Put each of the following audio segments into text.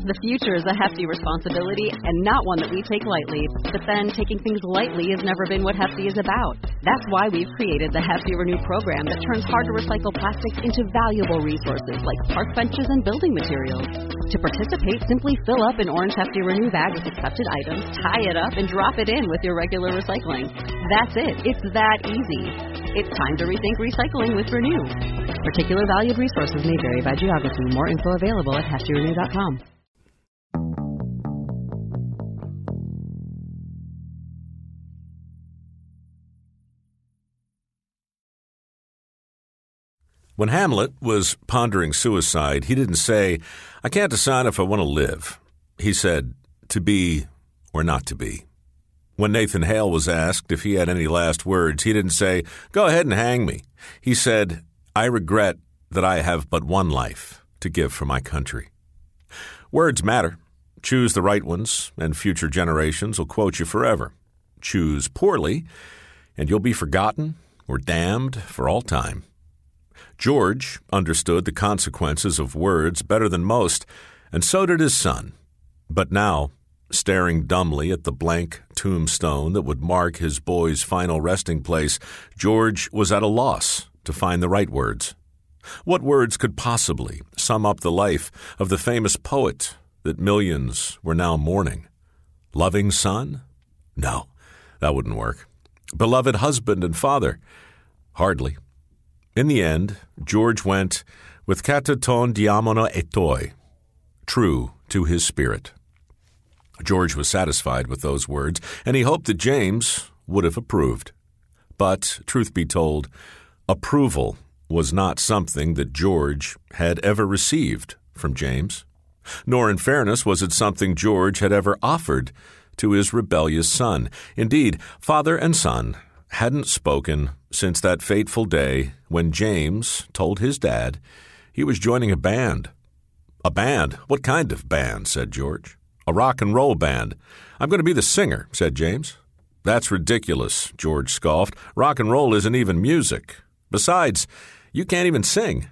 The future is a hefty responsibility and not one that we take lightly. But then taking things lightly has never been what Hefty is about. That's why we've created the Hefty Renew program that turns hard-to-recycle plastics into valuable resources like park benches and building materials. To participate, simply fill up an orange Hefty Renew bag with accepted items, tie it up, and drop it in with your regular recycling. That's it. It's that easy. It's time to rethink recycling with Renew. Particular valued resources may vary by geography. More info available at heftyrenew.com. When Hamlet was pondering suicide, he didn't say, "I can't decide if I want to live." He said, "To be or not to be." When Nathan Hale was asked if he had any last words, he didn't say, "Go ahead and hang me." He said, "I regret that I have but one life to give for my country." Words matter. Choose the right ones, and future generations will quote you forever. Choose poorly, and you'll be forgotten or damned for all time. George understood the consequences of words better than most, and so did his son. But now, staring dumbly at the blank tombstone that would mark his boy's final resting place, George was at a loss to find the right words. What words could possibly sum up the life of the famous poet that millions were now mourning? Loving son? No, that wouldn't work. Beloved husband and father? Hardly. In the end, George went with kata ton diamono etoi, true to his spirit. George was satisfied with those words, and he hoped that James would have approved. But, truth be told, approval was not something that George had ever received from James, nor in fairness was it something George had ever offered to his rebellious son. Indeed, father and son hadn't spoken since that fateful day when James told his dad he was joining a band. "A band? What kind of band?" said George. "A rock and roll band. I'm going to be the singer," said James. "That's ridiculous," George scoffed. "Rock and roll isn't even music. Besides, you can't even sing."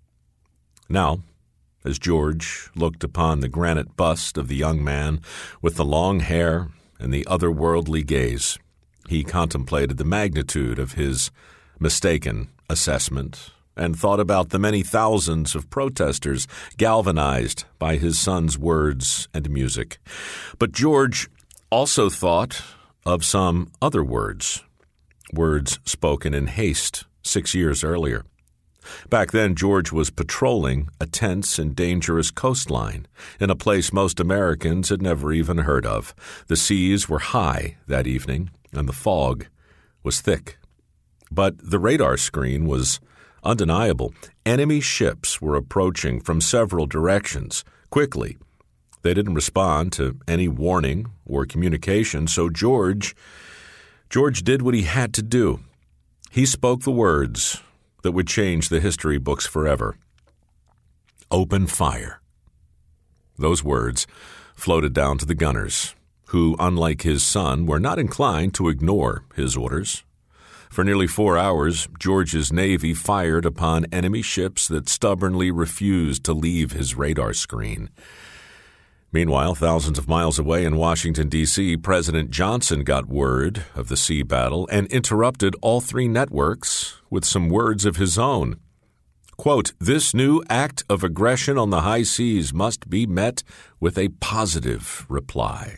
Now, as George looked upon the granite bust of the young man with the long hair and the otherworldly gaze, he contemplated the magnitude of his mistaken assessment and thought about the many thousands of protesters galvanized by his son's words and music. But George also thought of some other words spoken in haste 6 years earlier. Back then, George was patrolling a tense and dangerous coastline in a place most Americans had never even heard of. The seas were high that evening, and the fog was thick. But the radar screen was undeniable. Enemy ships were approaching from several directions, quickly. They didn't respond to any warning or communication, so George did what he had to do. He spoke the words that would change the history books forever. Open fire. Those words floated down to the gunners, who, unlike his son, were not inclined to ignore his orders. For nearly 4 hours, George's Navy fired upon enemy ships that stubbornly refused to leave his radar screen. Meanwhile, thousands of miles away in Washington, D.C., President Johnson got word of the sea battle and interrupted all 3 networks with some words of his own. Quote, "This new act of aggression on the high seas must be met with a positive reply."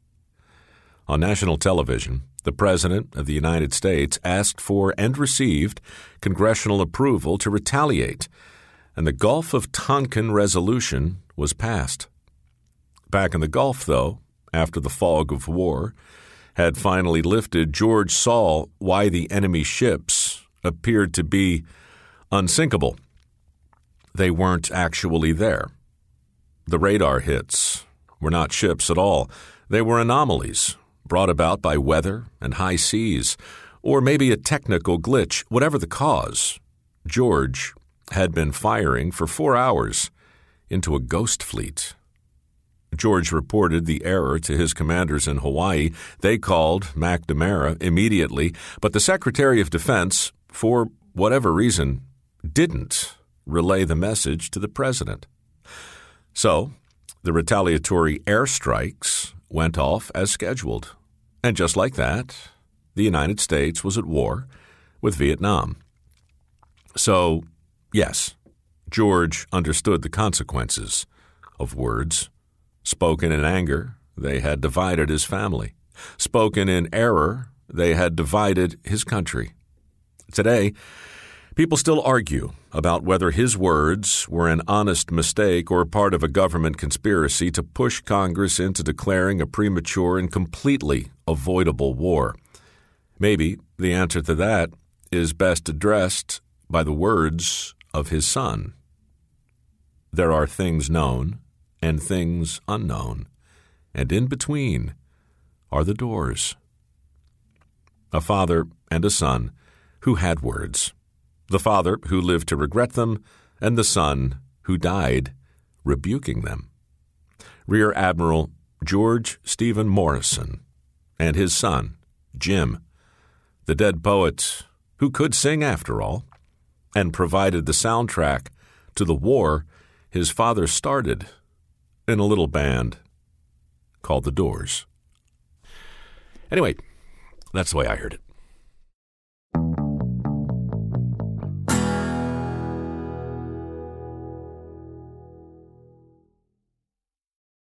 On national television, the President of the United States asked for and received congressional approval to retaliate, and the Gulf of Tonkin resolution was passed. Back in the Gulf, though, after the fog of war had finally lifted, George saw why the enemy ships appeared to be unsinkable. They weren't actually there. The radar hits were not ships at all. They were anomalies brought about by weather and high seas, or maybe a technical glitch. Whatever the cause, George had been firing for 4 hours into a ghost fleet. George reported the error to his commanders in Hawaii. They called McNamara immediately, but the Secretary of Defense, for whatever reason, didn't relay the message to the president. So, The retaliatory airstrikes went off as scheduled. And just like that, the United States was at war with Vietnam. So, yes, George understood the consequences of words. Spoken in anger, they had divided his family. Spoken in error, they had divided his country. Today, people still argue about whether his words were an honest mistake or part of a government conspiracy to push Congress into declaring a premature and completely avoidable war. Maybe the answer to that is best addressed by the words of his son. There are things known and things unknown, and in between are the doors. A father and a son who had words. The father who lived to regret them, and the son who died rebuking them. Rear Admiral George Stephen Morrison and his son, Jim, the dead poet who could sing after all, and provided the soundtrack to the war his father started in a little band called The Doors. Anyway, that's the way I heard it.